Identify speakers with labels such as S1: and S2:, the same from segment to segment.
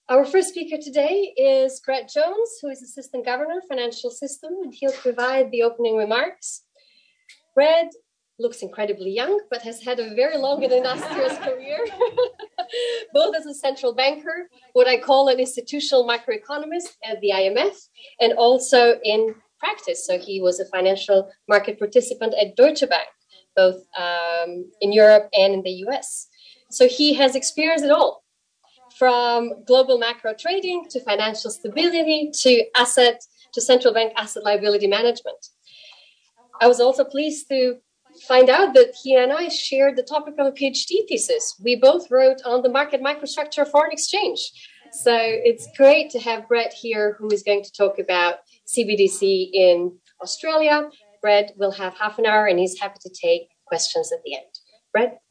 S1: Our first speaker today is Brett Jones, who is Assistant Governor, Financial System, and he'll provide the opening remarks. Brett looks incredibly young, but has had a very long and illustrious career, both as a central banker, what I call an institutional macroeconomist at the IMF, and also in practice. So he was a financial market participant at Deutsche Bank, both in Europe and in the US. So he has experienced it all, from global macro trading to financial stability to central bank asset liability management. I was also pleased to find out that he and I shared the topic of a PhD thesis. We both wrote on the market microstructure of foreign exchange. So it's great to have Brett here, who is going to talk about CBDC in Australia. Brett will have half an hour and he's happy to take questions at the end. Brett?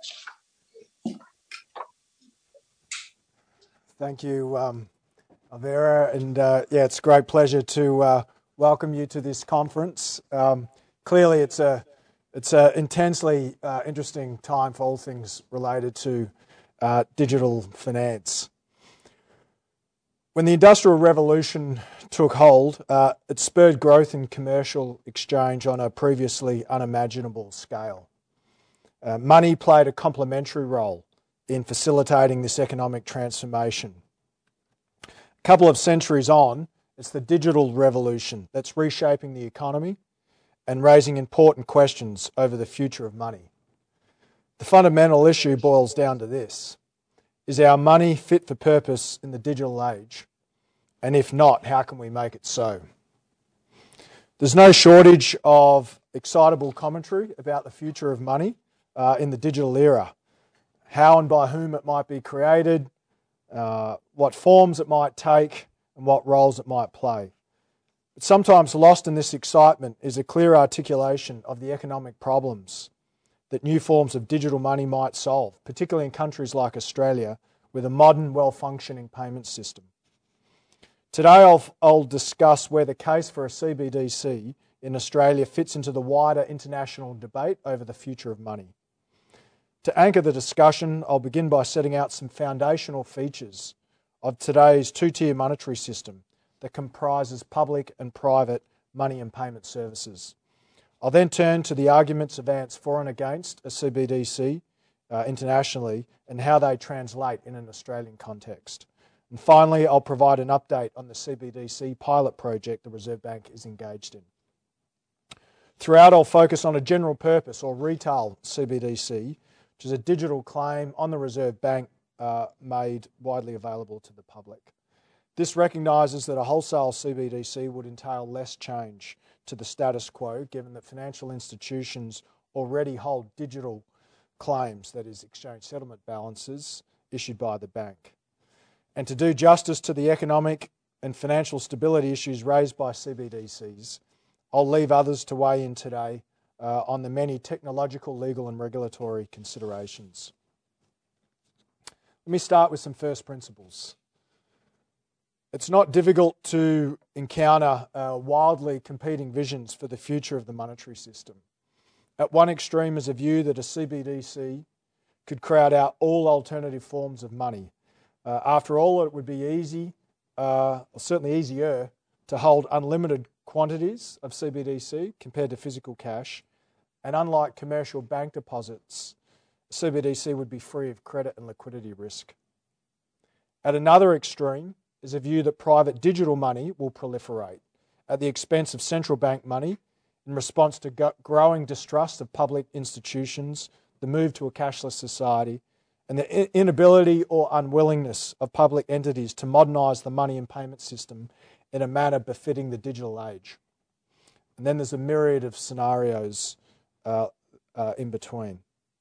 S2: Thank you, Vera, and it's a great pleasure to welcome you to this conference. Clearly, it's an intensely interesting time for all things related to digital finance. When the Industrial Revolution took hold, it spurred growth in commercial exchange on a previously unimaginable scale. Money played a complementary role in facilitating this economic transformation. A couple of centuries on, it's the digital revolution that's reshaping the economy and raising important questions over the future of money. The fundamental issue boils down to this: is our money fit for purpose in the digital age? And if not, how can we make it so? There's no shortage of excitable commentary about the future of money in the digital era. How and by whom it might be created, what forms it might take, and what roles it might play. But sometimes lost in this excitement is a clear articulation of the economic problems that new forms of digital money might solve, particularly in countries like Australia, with a modern, well-functioning payment system. Today I'll discuss where the case for a CBDC in Australia fits into the wider international debate over the future of money. To anchor the discussion, I'll begin by setting out some foundational features of today's two-tier monetary system that comprises public and private money and payment services. I'll then turn to the arguments advanced for and against a CBDC internationally and how they translate in an Australian context. And finally, I'll provide an update on the CBDC pilot project the Reserve Bank is engaged in. Throughout, I'll focus on a general purpose or retail CBDC, which is a digital claim on the Reserve Bank made widely available to the public. This recognises that a wholesale CBDC would entail less change to the status quo, given that financial institutions already hold digital claims, that is, exchange settlement balances, issued by the bank. And to do justice to the economic and financial stability issues raised by CBDCs, I'll leave others to weigh in today on the many technological, legal and regulatory considerations. Let me start with some first principles. It's not difficult to encounter wildly competing visions for the future of the monetary system. At one extreme is a view that a CBDC could crowd out all alternative forms of money. After all, it would be easy, or certainly easier, to hold unlimited quantities of CBDC compared to physical cash. And unlike commercial bank deposits, CBDC would be free of credit and liquidity risk. At another extreme is a view that private digital money will proliferate at the expense of central bank money in response to growing distrust of public institutions, the move to a cashless society, and the inability or unwillingness of public entities to modernise the money and payment system in a manner befitting the digital age. And then there's a myriad of scenarios in between.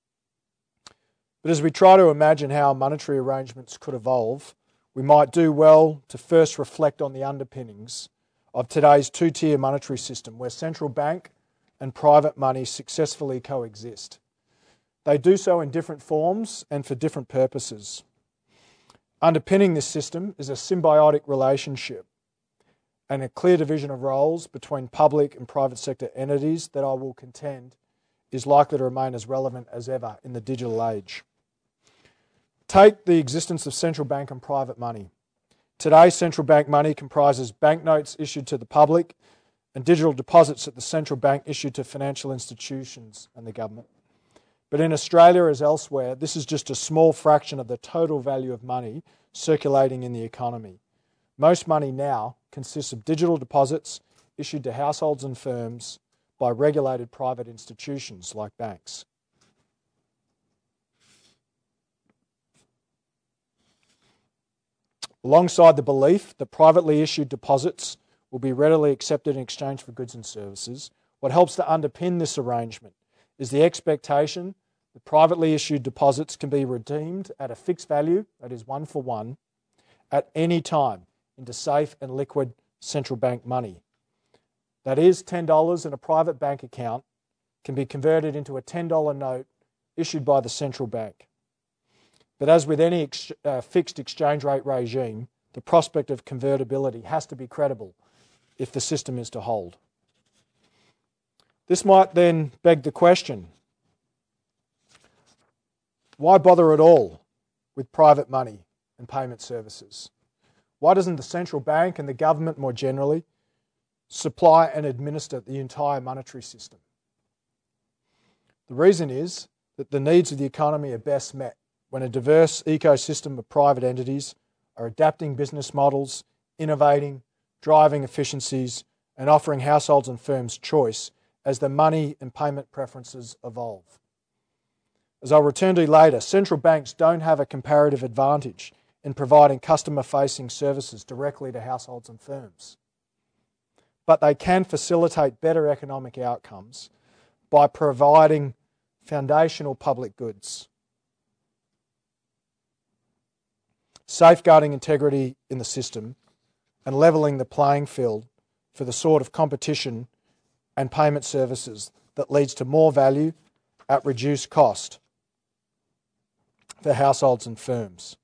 S2: But as we try to imagine how monetary arrangements could evolve, we might do well to first reflect on the underpinnings of today's two-tier monetary system, where central bank and private money successfully coexist. They do so in different forms and for different purposes. Underpinning this system is a symbiotic relationship and a clear division of roles between public and private sector entities that I will contend is likely to remain as relevant as ever in the digital age. Take the existence of central bank and private money. Today, central bank money comprises banknotes issued to the public and digital deposits at the central bank issued to financial institutions and the government. But in Australia, as elsewhere, this is just a small fraction of the total value of money circulating in the economy. Most money now consists of digital deposits issued to households and firms by regulated private institutions like banks. Alongside the belief that privately issued deposits will be readily accepted in exchange for goods and services, what helps to underpin this arrangement is the expectation that privately issued deposits can be redeemed at a fixed value, that is 1 for 1, at any time into safe and liquid central bank money. That is, $10 in a private bank account can be converted into a $10 note issued by the central bank. But as with any fixed exchange rate regime, the prospect of convertibility has to be credible if the system is to hold. This might then beg the question, why bother at all with private money and payment services? Why doesn't the central bank and the government more generally supply and administer the entire monetary system? The reason is that the needs of the economy are best met when a diverse ecosystem of private entities are adapting business models, innovating, driving efficiencies, and offering households and firms choice as the money and payment preferences evolve. As I'll return to later, central banks don't have a comparative advantage in providing customer-facing services directly to households and firms. But they can facilitate better economic outcomes by providing foundational public goods, safeguarding integrity in the system, and levelling the playing field for the sort of competition and payment services that leads to more value at reduced cost for households and firms.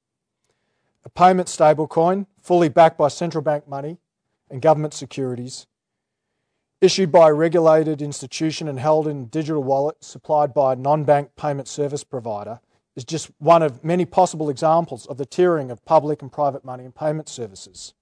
S2: A payment stablecoin, fully backed by central bank money and government securities, issued by a regulated institution and held in a digital wallet supplied by a non-bank payment service provider, is just one of many possible examples of the tiering of public and private money and payment services.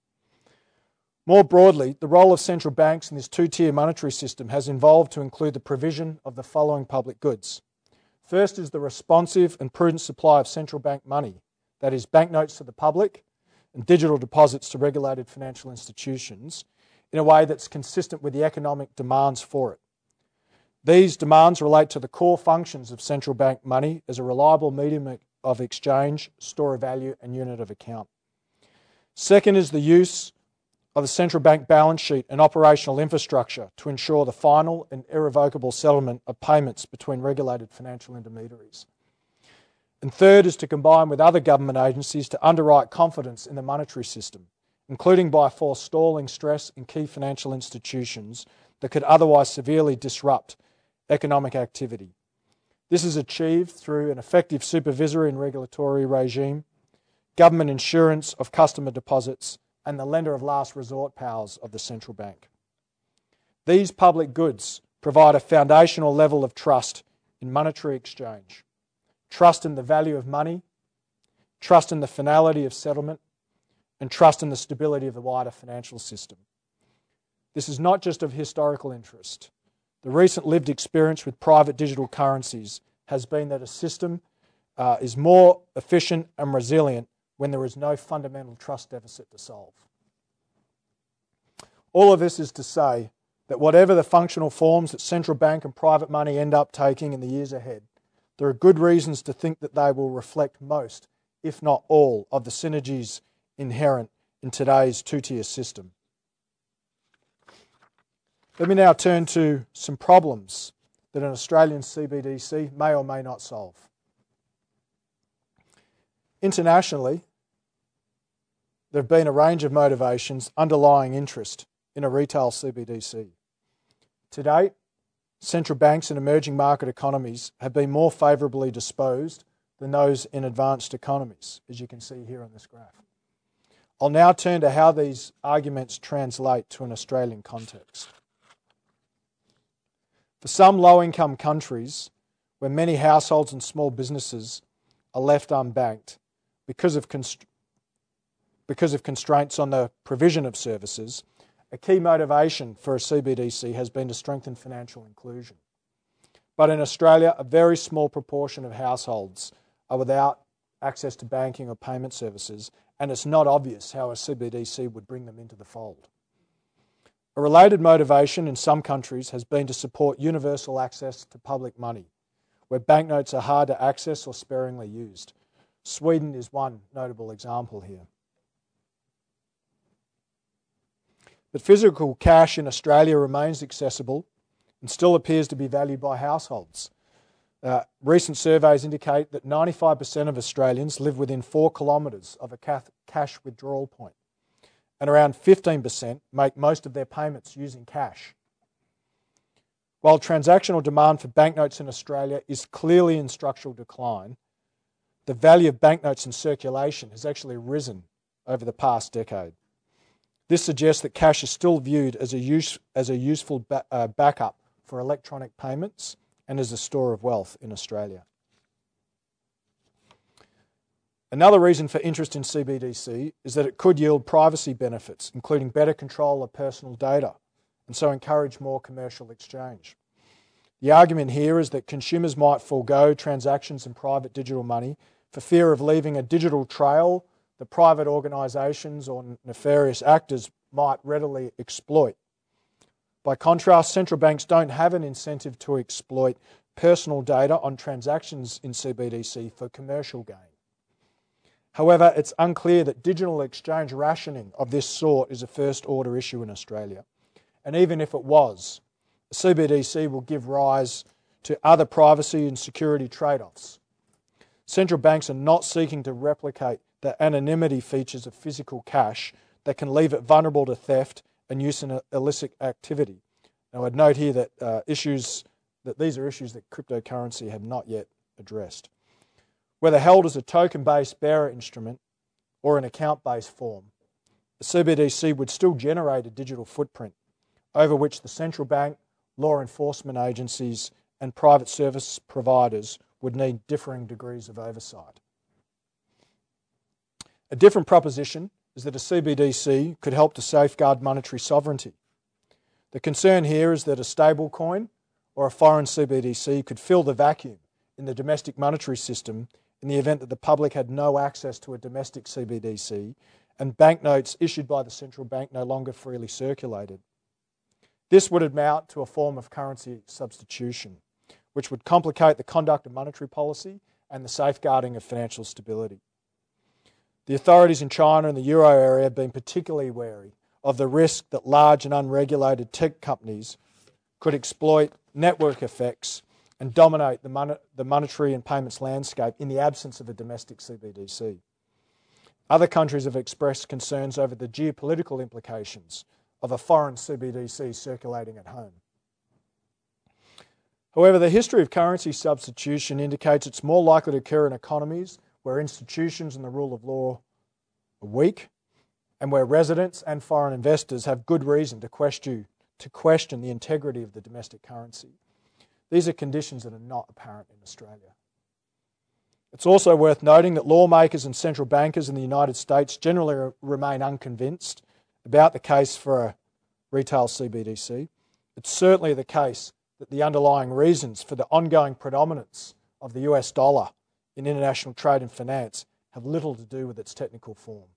S2: More broadly, the role of central banks in this two-tier monetary system has evolved to include the provision of the following public goods. First is the responsive and prudent supply of central bank money, that is, banknotes to the public and digital deposits to regulated financial institutions, in a way that's consistent with the economic demands for it. These demands relate to the core functions of central bank money as a reliable medium of exchange, store of value, and unit of account. Second is the use of the central bank balance sheet and operational infrastructure to ensure the final and irrevocable settlement of payments between regulated financial intermediaries. And third is to combine with other government agencies to underwrite confidence in the monetary system, including by forestalling stress in key financial institutions that could otherwise severely disrupt economic activity. This is achieved through an effective supervisory and regulatory regime, government insurance of customer deposits, and the lender of last resort powers of the central bank. These public goods provide a foundational level of trust in monetary exchange, trust in the value of money, trust in the finality of settlement, and trust in the stability of the wider financial system. This is not just of historical interest. The recent lived experience with private digital currencies has been that a system is more efficient and resilient when there is no fundamental trust deficit to solve. All of this is to say that whatever the functional forms that central bank and private money end up taking in the years ahead, there are good reasons to think that they will reflect most, if not all, of the synergies inherent in today's two-tier system. Let me now turn to some problems that an Australian CBDC may or may not solve. Internationally, there have been a range of motivations underlying interest in a retail CBDC. To date, central banks in emerging market economies have been more favourably disposed than those in advanced economies, as you can see here on this graph. I'll now turn to how these arguments translate to an Australian context. For some low-income countries, where many households and small businesses are left unbanked because of because of constraints on the provision of services, a key motivation for a CBDC has been to strengthen financial inclusion. But in Australia, a very small proportion of households are without access to banking or payment services, and it's not obvious how a CBDC would bring them into the fold. A related motivation in some countries has been to support universal access to public money, where banknotes are hard to access or sparingly used. Sweden is one notable example here. But physical cash in Australia remains accessible and still appears to be valued by households. Recent surveys indicate that 95% of Australians live within 4 kilometres of a cash withdrawal point, and around 15% make most of their payments using cash. While transactional demand for banknotes in Australia is clearly in structural decline, the value of banknotes in circulation has actually risen over the past decade. This suggests that cash is still viewed as a useful backup for electronic payments and as a store of wealth in Australia. Another reason for interest in CBDC is that it could yield privacy benefits, including better control of personal data, and so encourage more commercial exchange. The argument here is that consumers might forego transactions in private digital money for fear of leaving a digital trail that private organisations or nefarious actors might readily exploit. By contrast, central banks don't have an incentive to exploit personal data on transactions in CBDC for commercial gain. However, it's unclear that digital exchange rationing of this sort is a first-order issue in Australia. And even if it was, the CBDC will give rise to other privacy and security trade-offs. Central banks are not seeking to replicate the anonymity features of physical cash that can leave it vulnerable to theft and use in illicit activity. Now, I'd note here that these are issues that cryptocurrency have not yet addressed. Whether held as a token-based bearer instrument or in account-based form, the CBDC would still generate a digital footprint over which the central bank, law enforcement agencies and private service providers would need differing degrees of oversight. A different proposition is that a CBDC could help to safeguard monetary sovereignty. The concern here is that a stable coin or a foreign CBDC could fill the vacuum in the domestic monetary system in the event that the public had no access to a domestic CBDC and banknotes issued by the central bank no longer freely circulated. This would amount to a form of currency substitution, which would complicate the conduct of monetary policy and the safeguarding of financial stability. The authorities in China and the euro area have been particularly wary of the risk that large and unregulated tech companies could exploit network effects and dominate the monetary and payments landscape in the absence of a domestic CBDC. Other countries have expressed concerns over the geopolitical implications of a foreign CBDC circulating at home. However, the history of currency substitution indicates it's more likely to occur in economies where institutions and the rule of law are weak and where residents and foreign investors have good reason to question the integrity of the domestic currency. These are conditions that are not apparent in Australia. It's also worth noting that lawmakers and central bankers in the United States generally remain unconvinced about the case for a retail CBDC. It's certainly the case that the underlying reasons for the ongoing predominance of the US dollar in international trade and finance have little to do with its technical form.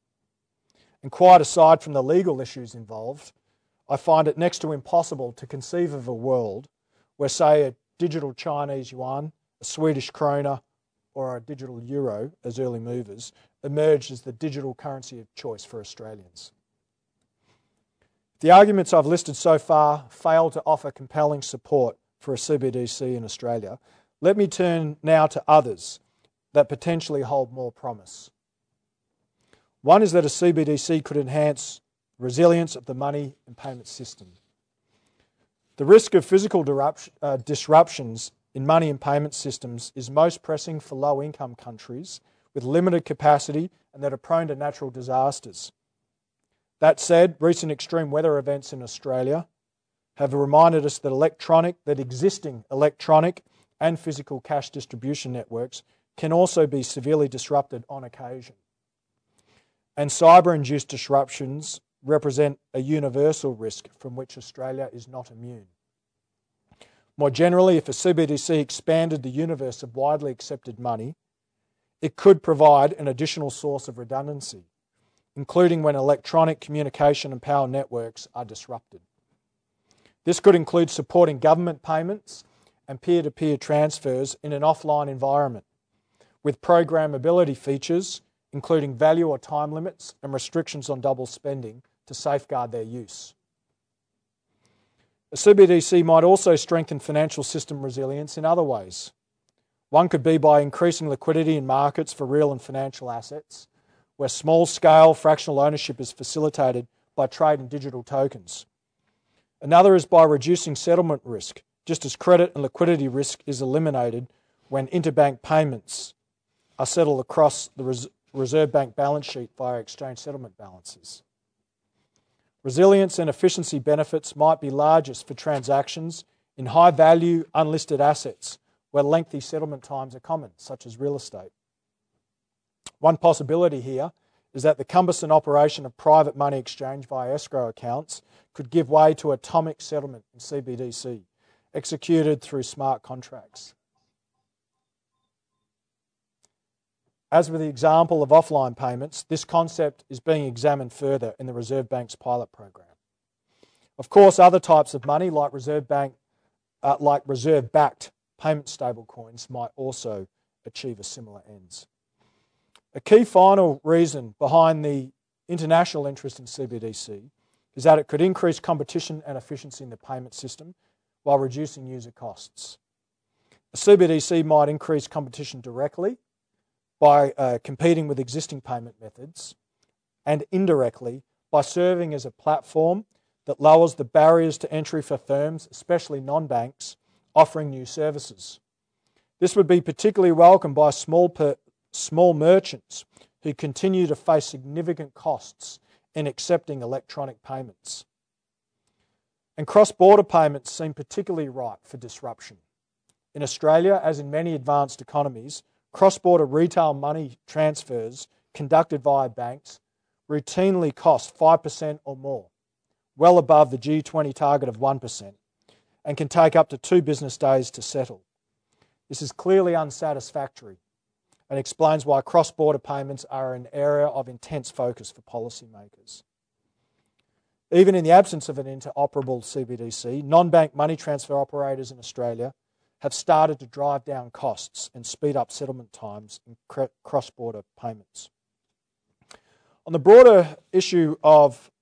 S2: And quite aside from the legal issues involved, I find it next to impossible to conceive of a world where, say, a digital Chinese yuan, a Swedish krona, or a digital euro as early movers emerged as the digital currency of choice for Australians. The arguments I've listed so far fail to offer compelling support for a CBDC in Australia. Let me turn now to others that potentially hold more promise. One is that a CBDC could enhance resilience of the money and payment system. The risk of physical disruptions in money and payment systems is most pressing for low-income countries with limited capacity and that are prone to natural disasters. That said, recent extreme weather events in Australia have reminded us that existing electronic and physical cash distribution networks can also be severely disrupted on occasion. and cyber-induced disruptions represent a universal risk from which Australia is not immune. More generally, if a CBDC expanded the universe of widely accepted money, it could provide an additional source of redundancy, including when electronic communication and power networks are disrupted. This could include supporting government payments and peer-to-peer transfers in an offline environment, with programmability features, including value or time limits and restrictions on double spending to safeguard their use. A CBDC might also strengthen financial system resilience in other ways. One could be by increasing liquidity in markets for real and financial assets, where small-scale fractional ownership is facilitated by trade in digital tokens. Another is by reducing settlement risk, just as credit and liquidity risk is eliminated when interbank payments are settled across the Reserve Bank balance sheet via exchange settlement balances. Resilience and efficiency benefits might be largest for transactions in high-value, unlisted assets where lengthy settlement times are common, such as real estate. One possibility here is that the cumbersome operation of private money exchange via escrow accounts could give way to atomic settlement in CBDC, executed through smart contracts. As with the example of offline payments, this concept is being examined further in the Reserve Bank's pilot program. Of course, other types of money, like reserve-backed payment stablecoins, might also achieve a similar ends. A key final reason behind the international interest in CBDC is that it could increase competition and efficiency in the payment system while reducing user costs. A CBDC might increase competition directly by competing with existing payment methods, and indirectly by serving as a platform that lowers the barriers to entry for firms, especially non-banks, offering new services. This would be particularly welcomed by small merchants who continue to face significant costs in accepting electronic payments. And cross-border payments seem particularly ripe for disruption. In Australia, as in many advanced economies, cross-border retail money transfers conducted via banks routinely cost 5% or more, well above the G20 target of 1%, and can take up to 2 business days to settle. This is clearly unsatisfactory and explains why cross-border payments are an area of intense focus for policymakers. Even in the absence of an interoperable CBDC, non-bank money transfer operators in Australia have started to drive down costs and speed up settlement times in cross-border payments. On the broader issue of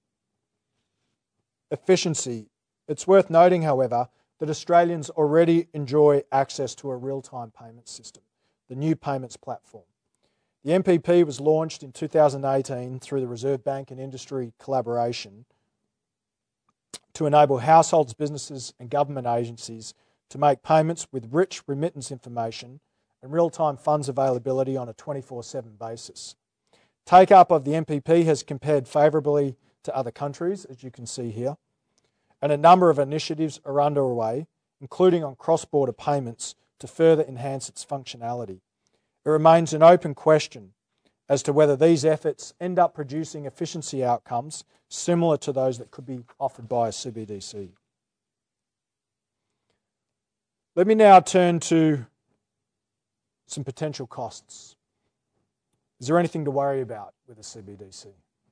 S2: efficiency, it's worth noting, however, that Australians already enjoy access to a real-time payment system, the New Payments Platform. The NPP was launched in 2018 through the Reserve Bank and industry collaboration to enable households, businesses and government agencies to make payments with rich remittance information and real-time funds availability on a 24/7 basis. Take-up of the NPP has compared favourably to other countries, as you can see here, and a number of initiatives are underway, including on cross-border payments, to further enhance its functionality. It remains an open question as to whether these efforts end up producing efficiency outcomes similar to those that could be offered by a CBDC. Let me now turn to some potential costs. Is there anything to worry about with a CBDC?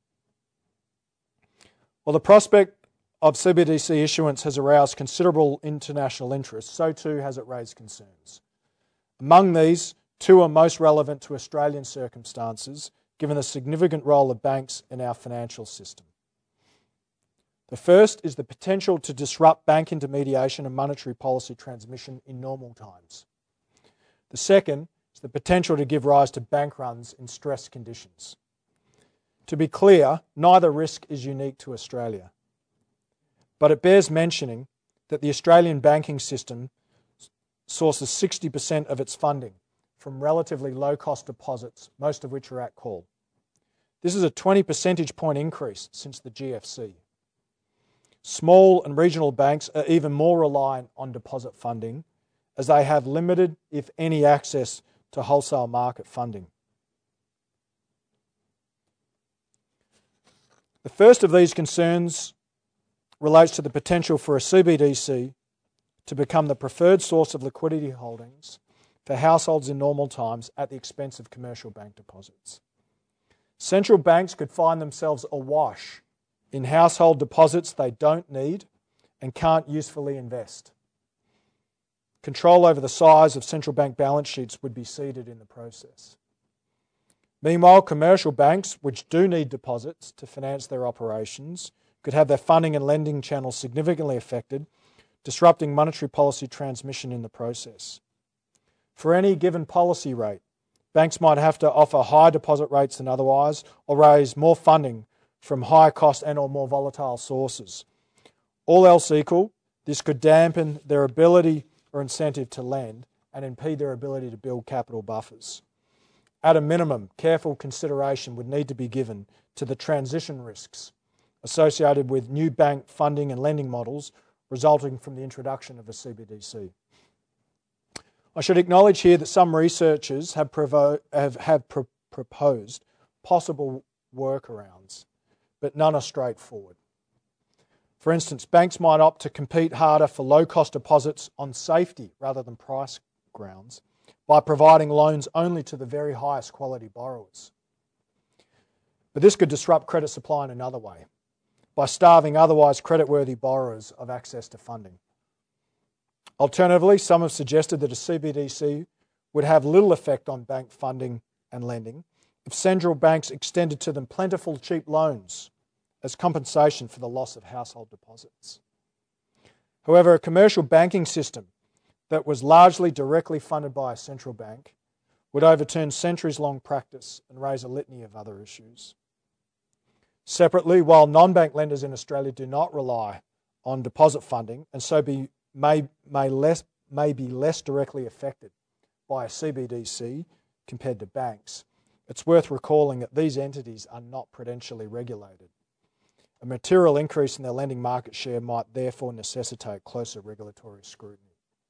S2: Well, the prospect of CBDC issuance has aroused considerable international interest, so too has it raised concerns. Among these, 2 are most relevant to Australian circumstances, given the significant role of banks in our financial system. The first is the potential to disrupt bank intermediation and monetary policy transmission in normal times. The second is the potential to give rise to bank runs in stress conditions. To be clear, neither risk is unique to Australia. But it bears mentioning that the Australian banking system sources 60% of its funding from relatively low-cost deposits, most of which are at call. This is a 20 percentage point increase since the GFC. Small and regional banks are even more reliant on deposit funding, as they have limited, if any, access to wholesale market funding. The first of these concerns relates to the potential for a CBDC to become the preferred source of liquidity holdings for households in normal times at the expense of commercial bank deposits. Central banks could find themselves awash in household deposits they don't need and can't usefully invest. Control over the size of central bank balance sheets would be ceded in the process. Meanwhile, commercial banks, which do need deposits to finance their operations, could have their funding and lending channels significantly affected, disrupting monetary policy transmission in the process. For any given policy rate, banks might have to offer higher deposit rates than otherwise, or raise more funding from higher cost and or more volatile sources. All else equal, this could dampen their ability or incentive to lend and impede their ability to build capital buffers. At a minimum, careful consideration would need to be given to the transition risks associated with new bank funding and lending models resulting from the introduction of a CBDC. I should acknowledge here that some researchers have proposed possible workarounds, but none are straightforward. For instance, banks might opt to compete harder for low-cost deposits on safety rather than price grounds by providing loans only to the very highest quality borrowers. But this could disrupt credit supply in another way, by starving otherwise creditworthy borrowers of access to funding. Alternatively, some have suggested that a CBDC would have little effect on bank funding and lending if central banks extended to them plentiful cheap loans as compensation for the loss of household deposits. However, a commercial banking system that was largely directly funded by a central bank would overturn centuries-long practice and raise a litany of other issues. Separately, while non-bank lenders in Australia do not rely on deposit funding and so may be less directly affected by a CBDC compared to banks, it's worth recalling that these entities are not prudentially regulated. A material increase in their lending market share might therefore necessitate closer regulatory scrutiny.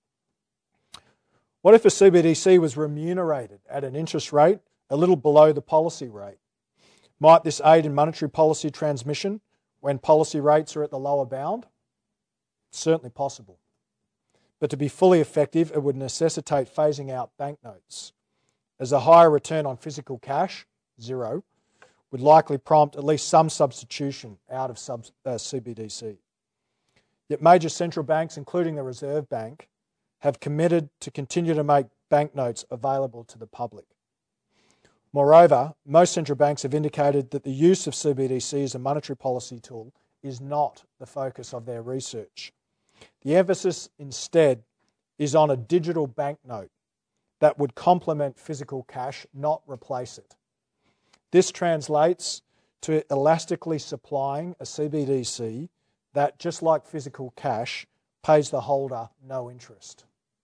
S2: What if a CBDC was remunerated at an interest rate a little below the policy rate? Might this aid in monetary policy transmission when policy rates are at the lower bound? It's certainly possible. But to be fully effective, it would necessitate phasing out banknotes, as a higher return on physical cash, zero, would likely prompt at least some substitution out of CBDC. Yet major central banks, including the Reserve Bank, have committed to continue to make banknotes available to the public. Moreover, most central banks have indicated that the use of CBDC as a monetary policy tool is not the focus of their research. The emphasis instead is on a digital banknote that would complement physical cash, not replace it. This translates to elastically supplying a CBDC that, just like physical cash, pays the holder no interest.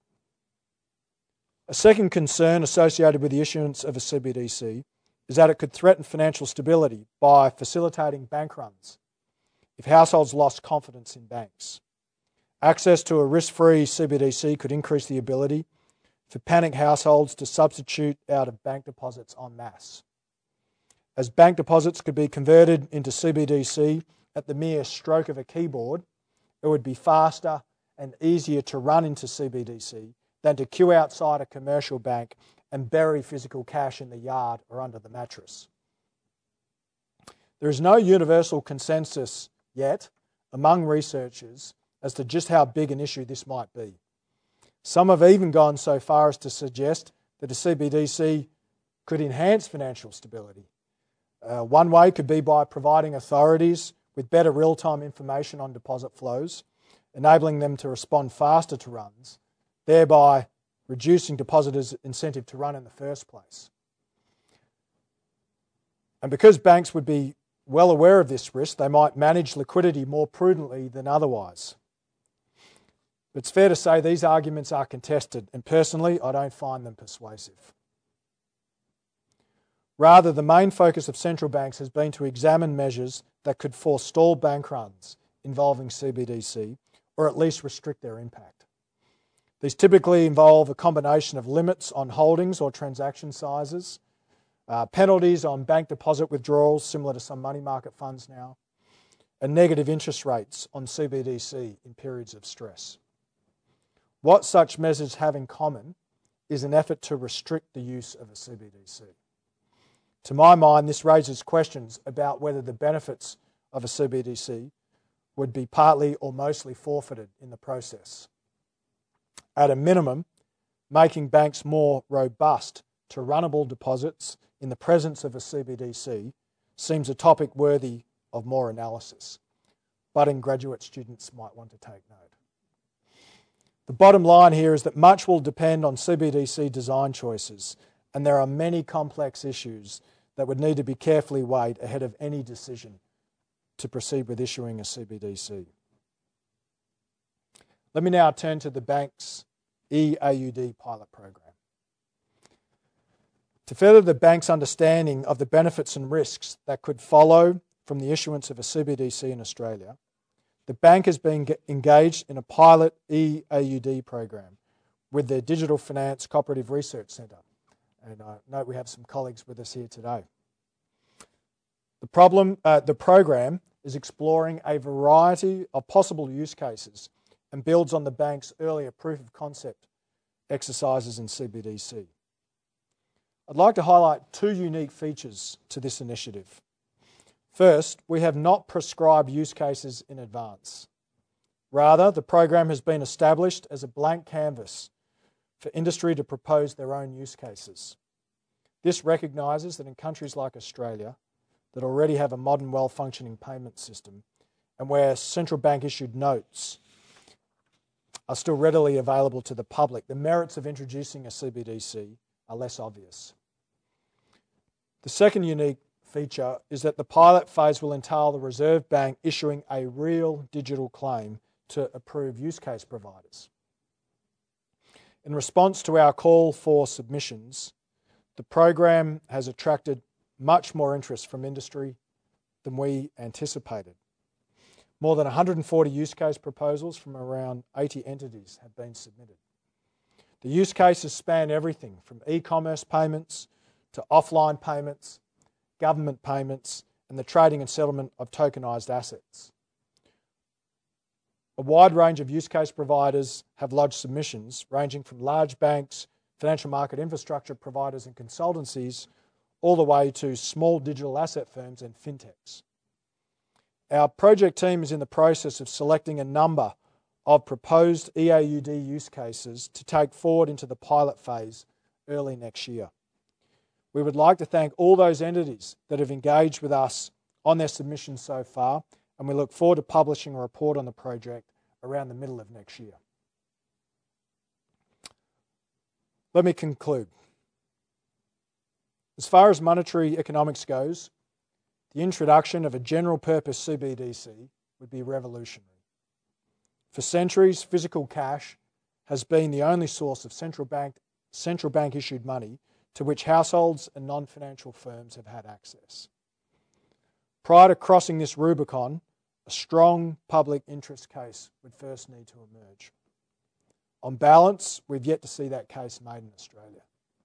S2: A second concern associated with the issuance of a CBDC is that it could threaten financial stability by facilitating bank runs if households lost confidence in banks. Access to a risk-free CBDC could increase the ability for panicked households to substitute out of bank deposits en masse. As bank deposits could be converted into CBDC at the mere stroke of a keyboard, it would be faster and easier to run into CBDC than to queue outside a commercial bank and bury physical cash in the yard or under the mattress. There is no universal consensus yet among researchers as to just how big an issue this might be. Some have even gone so far as to suggest that a CBDC could enhance financial stability. One way could be by providing authorities with better real-time information on deposit flows, enabling them to respond faster to runs, thereby reducing depositors' incentive to run in the first place. And because banks would be well aware of this risk, they might manage liquidity more prudently than otherwise. But it's fair to say these arguments are contested, and personally, I don't find them persuasive. Rather, the main focus of central banks has been to examine measures that could forestall bank runs involving CBDC, or at least restrict their impact. These typically involve a combination of limits on holdings or transaction sizes, penalties on bank deposit withdrawals, similar to some money market funds now, and negative interest rates on CBDC in periods of stress. What such measures have in common is an effort to restrict the use of a CBDC. To my mind, this raises questions about whether the benefits of a CBDC would be partly or mostly forfeited in the process. At a minimum, making banks more robust to runnable deposits in the presence of a CBDC seems a topic worthy of more analysis. Budding graduate students might want to take note. The bottom line here is that much will depend on CBDC design choices, and there are many complex issues that would need to be carefully weighed ahead of any decision to proceed with issuing a CBDC. Let me now turn to the bank's eAUD pilot program. To further the bank's understanding of the benefits and risks that could follow from the issuance of a CBDC in Australia, the bank has been engaged in a pilot eAUD program with the Digital Finance Cooperative Research Centre. And I note we have some colleagues with us here today. The program is exploring a variety of possible use cases and builds on the bank's earlier proof of concept exercises in CBDC. I'd like to highlight two unique features to this initiative. First, we have not prescribed use cases in advance. Rather, the program has been established as a blank canvas for industry to propose their own use cases. This recognises that in countries like Australia, that already have a modern, well-functioning payment system, and where central bank issued notes are still readily available to the public, the merits of introducing a CBDC are less obvious. The second unique feature is that the pilot phase will entail the Reserve Bank issuing a real digital claim to approved use case providers. In response to our call for submissions, the program has attracted much more interest from industry than we anticipated. More than 140 use case proposals from around 80 entities have been submitted. The use cases span everything from e-commerce payments to offline payments, government payments, and the trading and settlement of tokenised assets. A wide range of use case providers have lodged submissions ranging from large banks, financial market infrastructure providers and consultancies, all the way to small digital asset firms and fintechs. Our project team is in the process of selecting a number of proposed eAUD use cases to take forward into the pilot phase early next year. We would like to thank all those entities that have engaged with us on their submissions so far, and we look forward to publishing a report on the project around the middle of next year. Let me conclude. As far as monetary economics goes, the introduction of a general purpose CBDC would be revolutionary. For centuries, physical cash has been the only source of central bank issued money to which households and non-financial firms have had access. Prior to crossing this Rubicon, a strong public interest case would first need to emerge. On balance, we've yet to see that case made in Australia.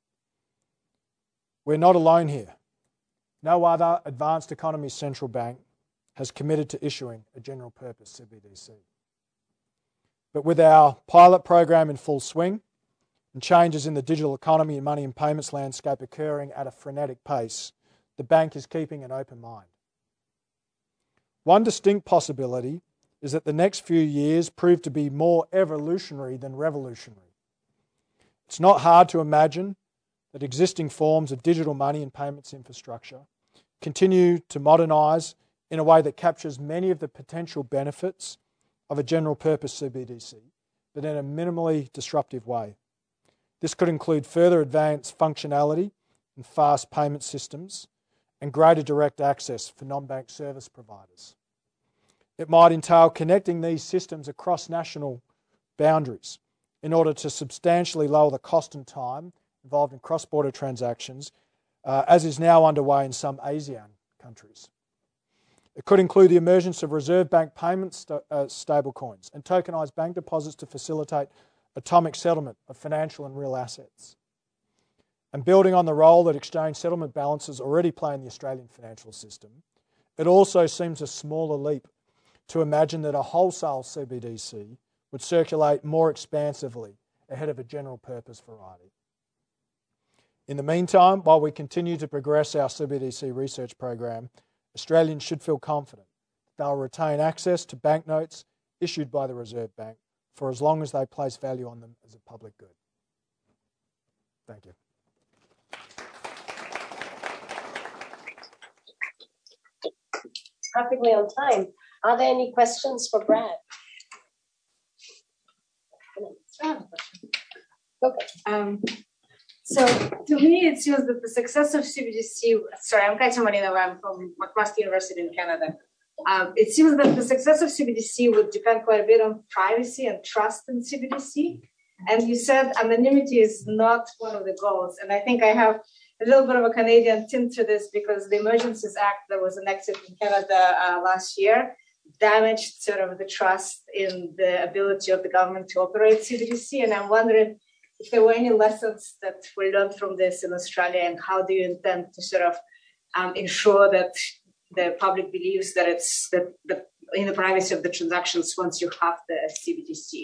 S2: We're not alone here. No other advanced economy central bank has committed to issuing a general purpose CBDC. But with our pilot program in full swing and changes in the digital economy and money and payments landscape occurring at a frenetic pace, the bank is keeping an open mind. One distinct possibility is that the next few years prove to be more evolutionary than revolutionary. It's not hard to imagine that existing forms of digital money and payments infrastructure continue to modernise in a way that captures many of the potential benefits of a general purpose CBDC, but in a minimally disruptive way. This could include further advanced functionality and fast payment systems and greater direct access for non-bank service providers. It might entail connecting these systems across national boundaries in order to substantially lower the cost and time involved in cross-border transactions, as is now underway in some ASEAN countries. It could include the emergence of Reserve Bank payment stablecoins and tokenised bank deposits to facilitate atomic settlement of financial and real assets. And building on the role that exchange settlement balances already play in the Australian financial system, it also seems a smaller leap to imagine that a wholesale CBDC would circulate more expansively ahead of a general purpose variety. In the meantime, while we continue to progress our CBDC research program, Australians should feel confident that they'll retain access to banknotes issued by the Reserve Bank for as long as they place value on them as a public good. Thank you.
S1: Perfectly on time. Are there any questions for Brad? Okay.
S3: So to me, it seems that the success of CBDC, sorry, I'm Katya Marinova, I'm from McMaster University in Canada. It seems that the success of CBDC would depend quite a bit on privacy and trust in CBDC. And you said anonymity is not one of the goals. And I think I have a little bit of a Canadian tint to this because the Emergencies Act that was enacted in Canada last year damaged sort of the trust in the ability of the government to operate CBDC. And I'm wondering if there were any lessons that were learned from this in Australia, and how do you intend to sort of ensure that the public believes that it's that in the privacy of the transactions once you have the CBDC?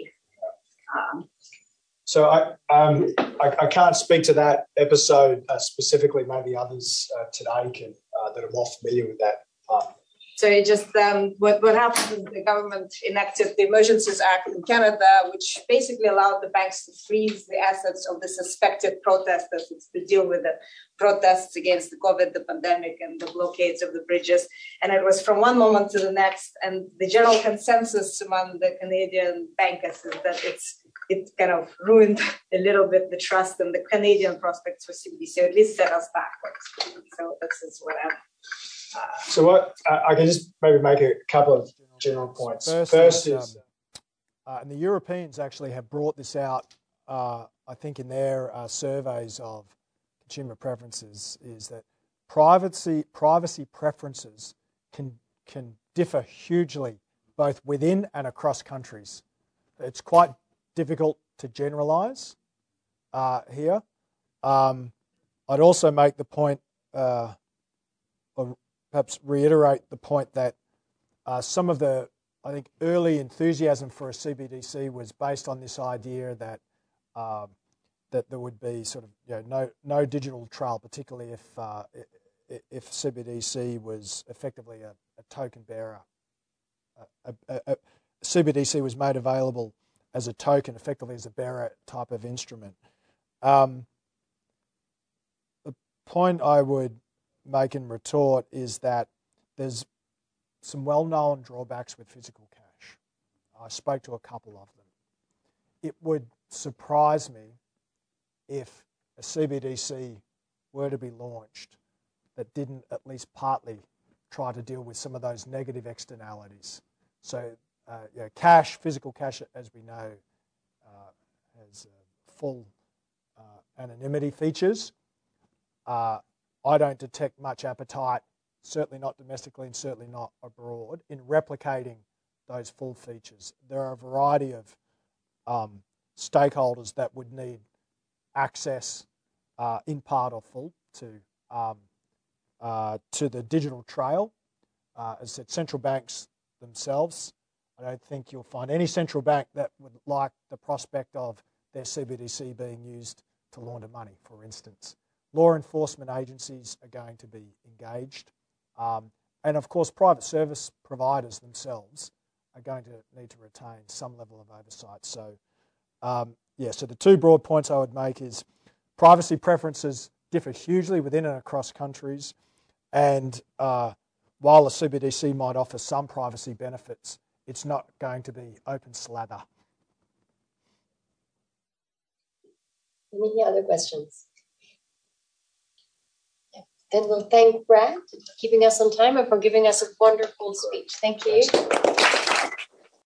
S2: So I can't speak to that episode specifically. Maybe others today can that are more familiar with that.
S3: So it just what happened is the government enacted the Emergencies Act in Canada, which basically allowed the banks to freeze the assets of the suspected protesters. It's to deal with the protests against the COVID, the pandemic, and the blockades of the bridges. And it was from one moment to the next. And the general consensus among the Canadian bankers is that it kind of ruined a little bit the trust in the Canadian prospects for CBDC, or at least set us backwards. So this is what I'm...
S2: So what I can just maybe make a couple of general points. First is and the Europeans actually have brought this out, I think, in their surveys of consumer preferences, is that privacy preferences can differ hugely both within and across countries. It's quite difficult to generalise here. I'd also make the point, or perhaps reiterate the point, that some of the, I think, early enthusiasm for a CBDC was based on this idea that that there would be sort of no digital trail, particularly if CBDC was effectively a token bearer. CBDC was made available as a token, effectively as a bearer type of instrument. The point I would make in retort is that there's some well-known drawbacks with physical cash. I spoke to a couple of them. It would surprise me if a CBDC were to be launched that didn't at least partly try to deal with some of those negative externalities. So cash, physical cash, as we know, has full anonymity features. I don't detect much appetite, certainly not domestically and certainly not abroad, in replicating those full features. There are a variety of stakeholders that would need access, in part or full, to the digital trail. As I said, central banks themselves, I don't think you'll find any central bank that would like the prospect of their CBDC being used to launder money, for instance. Law enforcement agencies are going to be engaged. And of course, private service providers themselves are going to need to retain some level of oversight. So, so the two broad points I would make is privacy preferences differ hugely within and across countries. And while a CBDC might offer some privacy benefits, it's not going to be open slather.
S1: Any other questions? Then we'll thank Brad for keeping us on time and for giving us a wonderful speech. Thank you.